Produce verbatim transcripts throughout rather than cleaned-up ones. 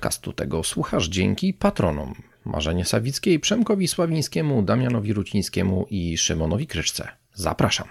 Podcastu tego słuchasz dzięki patronom Marzenie Sawickiej, Przemkowi Sławińskiemu, Damianowi Rucińskiemu i Szymonowi Kryszce. Zapraszam.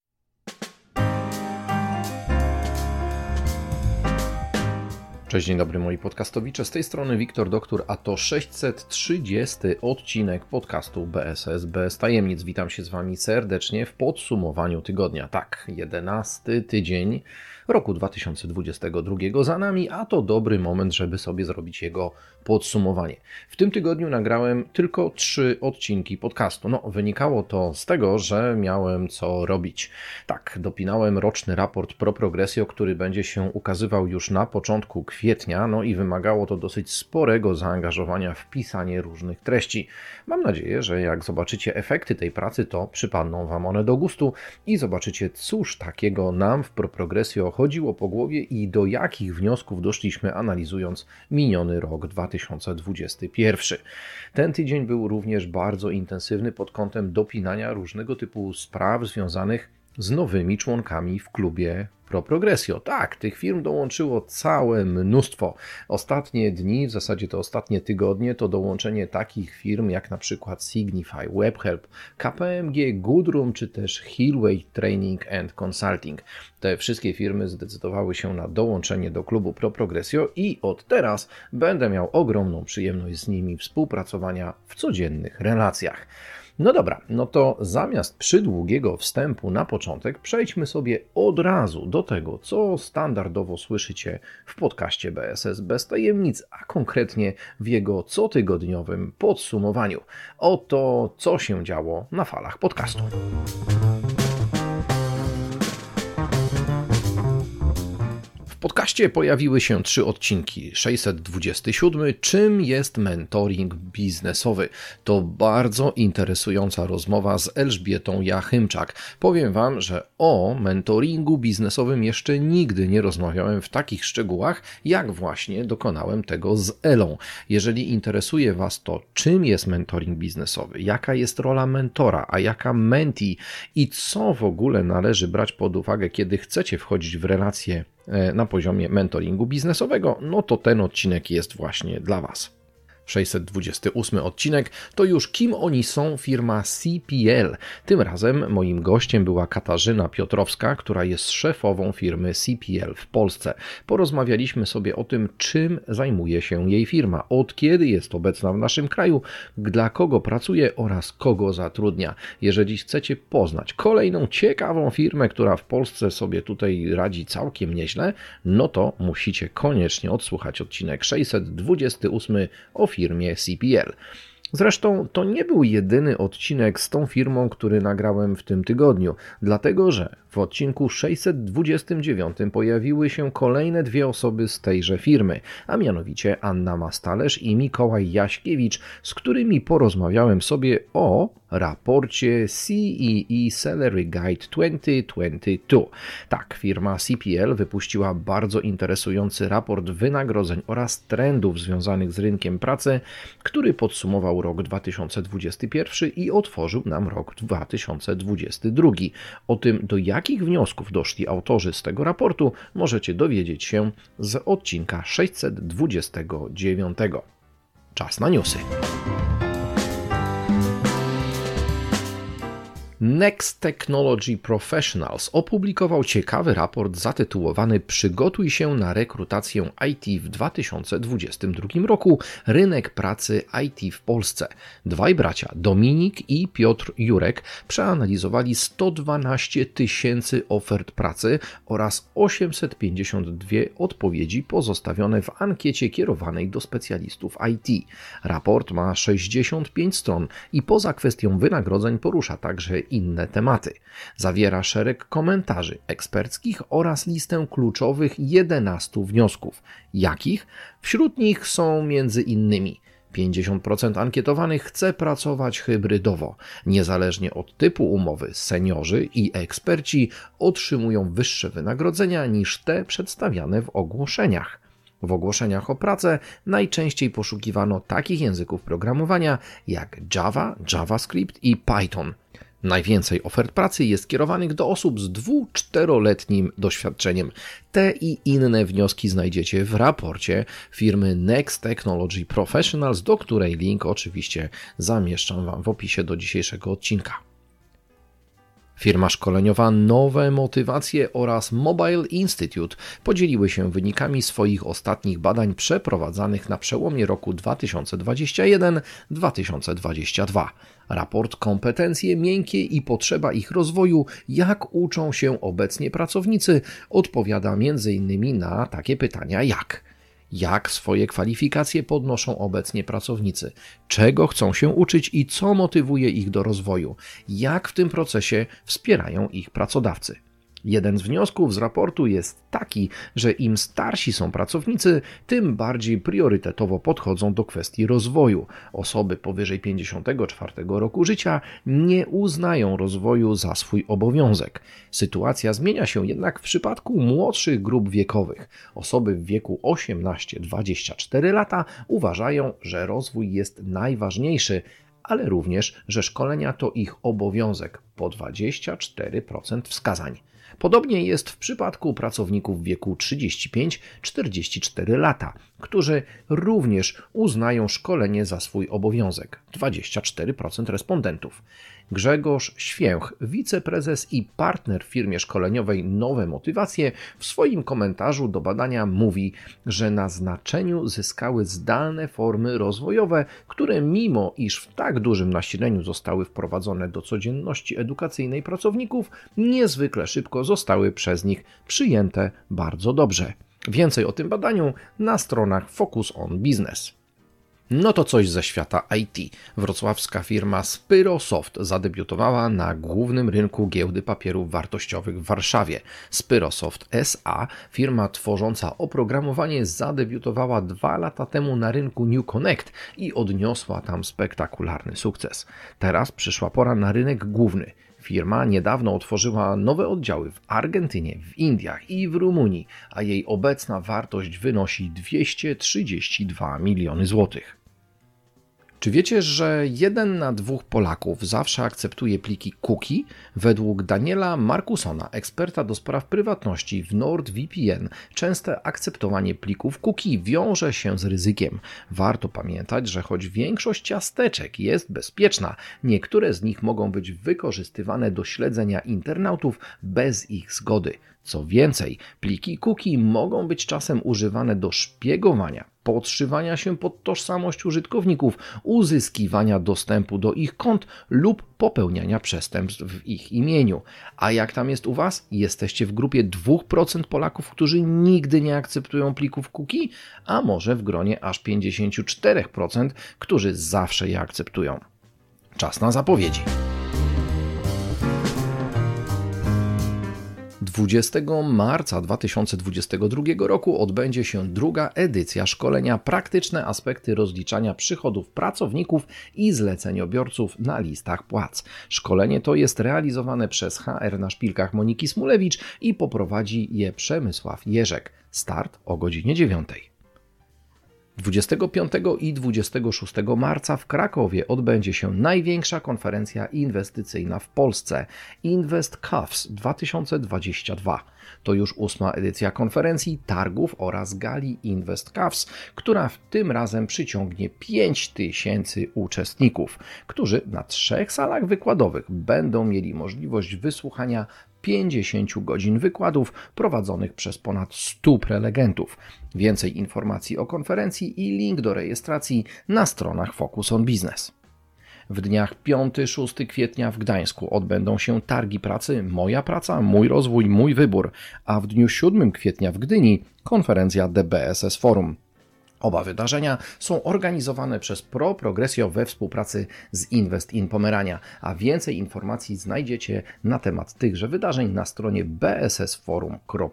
Cześć, dzień dobry moi podcastowicze, z tej strony Wiktor Doktor, a to sześćset trzydziesty odcinek podcastu B S S bez tajemnic. Witam się z Wami serdecznie w podsumowaniu tygodnia. Tak, jedenasty tydzień roku dwa tysiące dwudziestego drugiego za nami, a to dobry moment, żeby sobie zrobić jego podsumowanie. W tym tygodniu nagrałem tylko trzy odcinki podcastu. No, wynikało to z tego, że miałem co robić. Tak, dopinałem roczny raport Pro Progressio, który będzie się ukazywał już na początku kwietnia, no i wymagało to dosyć sporego zaangażowania w pisanie różnych treści. Mam nadzieję, że jak zobaczycie efekty tej pracy, to przypadną Wam one do gustu i zobaczycie, cóż takiego nam w Pro Progressio chodziło po głowie i do jakich wniosków doszliśmy, analizując miniony rok dwa tysiące dwudziesty pierwszy. Ten tydzień był również bardzo intensywny pod kątem dopinania różnego typu spraw związanych z nowymi członkami w klubie Pro Progressio. Tak, tych firm dołączyło całe mnóstwo. Ostatnie dni, w zasadzie to ostatnie tygodnie, to dołączenie takich firm jak na przykład Signify, Webhelp, K P M G, Goodroom czy też Hillway Training and Consulting. Te wszystkie firmy zdecydowały się na dołączenie do klubu Pro Progressio i od teraz będę miał ogromną przyjemność z nimi współpracowania w codziennych relacjach. No dobra, no to zamiast przydługiego wstępu na początek przejdźmy sobie od razu do tego, co standardowo słyszycie w podcaście B S S bez tajemnic, a konkretnie w jego cotygodniowym podsumowaniu. Oto co się działo na falach podcastu. W podcaście pojawiły się trzy odcinki. sześćset dwudziesty siódmy. Czym jest mentoring biznesowy? To bardzo interesująca rozmowa z Elżbietą Jachymczak. Powiem Wam, że o mentoringu biznesowym jeszcze nigdy nie rozmawiałem w takich szczegółach, jak właśnie dokonałem tego z Elą. Jeżeli interesuje Was to, czym jest mentoring biznesowy, jaka jest rola mentora, a jaka mentee i co w ogóle należy brać pod uwagę, kiedy chcecie wchodzić w relacje na poziomie mentoringu biznesowego, no to ten odcinek jest właśnie dla Was. sześćset dwudziesty ósmy odcinek to już kim oni są, firma C P L. Tym razem moim gościem była Katarzyna Piotrowska, która jest szefową firmy C P L w Polsce. Porozmawialiśmy sobie o tym, czym zajmuje się jej firma, od kiedy jest obecna w naszym kraju, dla kogo pracuje oraz kogo zatrudnia. Jeżeli chcecie poznać kolejną ciekawą firmę, która w Polsce sobie tutaj radzi całkiem nieźle, no to musicie koniecznie odsłuchać odcinek sześćset dwudziesty ósmy o firmie C P L. Zresztą to nie był jedyny odcinek z tą firmą, który nagrałem w tym tygodniu, dlatego że w odcinku sześćset dwudziestym dziewiątym pojawiły się kolejne dwie osoby z tejże firmy, a mianowicie Anna Mastalerz i Mikołaj Jaśkiewicz, z którymi porozmawiałem sobie o raporcie C E E Salary Guide dwa tysiące dwudziesty drugi. Tak, firma C P L wypuściła bardzo interesujący raport wynagrodzeń oraz trendów związanych z rynkiem pracy, który podsumował rok dwa tysiące dwudziesty pierwszy i otworzył nam rok dwa tysiące dwudziesty drugi. O tym, do jakich wniosków doszli autorzy z tego raportu, możecie dowiedzieć się z odcinka sześćset dwudziestego dziewiątego. Czas na newsy. Next Technology Professionals opublikował ciekawy raport zatytułowany Przygotuj się na rekrutację I T w dwa tysiące dwudziestym drugim roku. Rynek pracy I T w Polsce. Dwaj bracia, Dominik i Piotr Jurek, przeanalizowali sto dwanaście tysięcy ofert pracy oraz osiemset pięćdziesiąt dwie odpowiedzi pozostawione w ankiecie kierowanej do specjalistów I T. Raport ma sześćdziesiąt pięć stron i poza kwestią wynagrodzeń porusza także inne tematy. Zawiera szereg komentarzy eksperckich oraz listę kluczowych jedenastu wniosków. Jakich? Wśród nich są między innymi pięćdziesiąt procent ankietowanych chce pracować hybrydowo. Niezależnie od typu umowy, seniorzy i eksperci otrzymują wyższe wynagrodzenia niż te przedstawiane w ogłoszeniach. W ogłoszeniach o pracę najczęściej poszukiwano takich języków programowania jak Java, JavaScript i Python. Najwięcej ofert pracy jest kierowanych do osób z dwu-czteroletnim doświadczeniem. Te i inne wnioski znajdziecie w raporcie firmy Next Technology Professionals, do której link oczywiście zamieszczam Wam w opisie do dzisiejszego odcinka. Firma szkoleniowa Nowe Motywacje oraz Mobile Institute podzieliły się wynikami swoich ostatnich badań przeprowadzanych na przełomie roku dwa tysiące dwudziestego pierwszego - dwa tysiące dwudziestego drugiego. Raport Kompetencje miękkie i potrzeba ich rozwoju, jak uczą się obecnie pracownicy, odpowiada między innymi na takie pytania jak: jak swoje kwalifikacje podnoszą obecnie pracownicy, czego chcą się uczyć i co motywuje ich do rozwoju, jak w tym procesie wspierają ich pracodawcy. Jeden z wniosków z raportu jest taki, że im starsi są pracownicy, tym bardziej priorytetowo podchodzą do kwestii rozwoju. Osoby powyżej pięćdziesiątego czwartego roku życia nie uznają rozwoju za swój obowiązek. Sytuacja zmienia się jednak w przypadku młodszych grup wiekowych. Osoby w wieku osiemnaście do dwudziestu czterech lata uważają, że rozwój jest najważniejszy, ale również, że szkolenia to ich obowiązek, po dwadzieścia cztery procent wskazań. Podobnie jest w przypadku pracowników w wieku trzydzieści pięć do czterdziestu czterech lata, którzy również uznają szkolenie za swój obowiązek, dwadzieścia cztery procent respondentów. Grzegorz Święch, wiceprezes i partner w firmie szkoleniowej Nowe Motywacje, w swoim komentarzu do badania mówi, że na znaczeniu zyskały zdalne formy rozwojowe, które mimo iż w tak dużym nasileniu zostały wprowadzone do codzienności edukacyjnej pracowników, niezwykle szybko zostały przez nich przyjęte bardzo dobrze. Więcej o tym badaniu na stronach Focus on Business. No to coś ze świata I T. Wrocławska firma Spyrosoft zadebiutowała na głównym rynku giełdy papierów wartościowych w Warszawie. Spyrosoft S A, firma tworząca oprogramowanie, zadebiutowała dwa lata temu na rynku New Connect i odniosła tam spektakularny sukces. Teraz przyszła pora na rynek główny. Firma niedawno otworzyła nowe oddziały w Argentynie, w Indiach i w Rumunii, a jej obecna wartość wynosi dwieście trzydzieści dwa miliony złotych. Czy wiecie, że jeden na dwóch Polaków zawsze akceptuje pliki cookie? Według Daniela Markusona, eksperta do spraw prywatności w NordVPN, częste akceptowanie plików cookie wiąże się z ryzykiem. Warto pamiętać, że choć większość ciasteczek jest bezpieczna, niektóre z nich mogą być wykorzystywane do śledzenia internautów bez ich zgody. Co więcej, pliki cookie mogą być czasem używane do szpiegowania, podszywania się pod tożsamość użytkowników, uzyskiwania dostępu do ich kont lub popełniania przestępstw w ich imieniu. A jak tam jest u Was? Jesteście w grupie dwa procent Polaków, którzy nigdy nie akceptują plików cookie, a może w gronie aż pięćdziesiąt cztery procent, którzy zawsze je akceptują. Czas na zapowiedzi. dwudziestego marca dwa tysiące dwudziestego drugiego roku odbędzie się druga edycja szkolenia Praktyczne aspekty rozliczania przychodów pracowników i zleceniobiorców na listach płac. Szkolenie to jest realizowane przez H R na szpilkach Moniki Smulewicz i poprowadzi je Przemysław Jerzek. Start o godzinie dziewiątej. dwudziestego piątego i dwudziestego szóstego marca w Krakowie odbędzie się największa konferencja inwestycyjna w Polsce Invest C A W S dwa tysiące dwudziesty drugi. To już ósma edycja konferencji, targów oraz gali Invest C A W S, która w tym razem przyciągnie pięć tysięcy uczestników, którzy na trzech salach wykładowych będą mieli możliwość wysłuchania pięćdziesięciu godzin wykładów prowadzonych przez ponad stu prelegentów. Więcej informacji o konferencji i link do rejestracji na stronach Focus on Business. W dniach piątego do szóstego kwietnia w Gdańsku odbędą się targi pracy Moja praca, mój rozwój, mój wybór, a w dniu siódmego kwietnia w Gdyni konferencja D B S S Forum. Oba wydarzenia są organizowane przez Pro Progressio we współpracy z Invest in Pomerania, a więcej informacji znajdziecie na temat tychże wydarzeń na stronie b s s forum kropka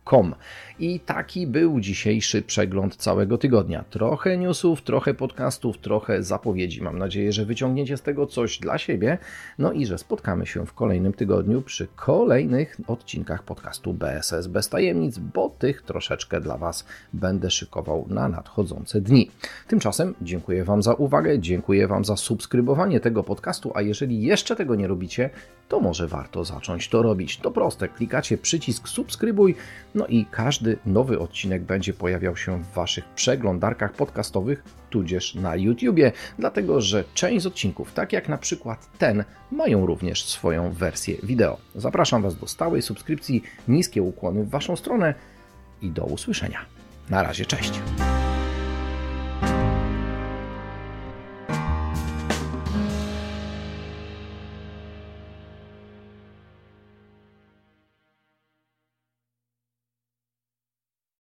com. I taki był dzisiejszy przegląd całego tygodnia. Trochę newsów, trochę podcastów, trochę zapowiedzi. Mam nadzieję, że wyciągniecie z tego coś dla siebie, no i że spotkamy się w kolejnym tygodniu przy kolejnych odcinkach podcastu B S S bez tajemnic, bo tych troszeczkę dla Was będę szykował na nadchodzące dni. Tymczasem dziękuję Wam za uwagę, dziękuję Wam za subskrybowanie tego podcastu, a jeżeli jeszcze tego nie robicie, to może warto zacząć to robić. To proste, klikacie przycisk subskrybuj, no i każdy nowy odcinek będzie pojawiał się w Waszych przeglądarkach podcastowych, tudzież na YouTubie, dlatego że część z odcinków, tak jak na przykład ten, mają również swoją wersję wideo. Zapraszam Was do stałej subskrypcji, niskie ukłony w Waszą stronę i do usłyszenia. Na razie, cześć!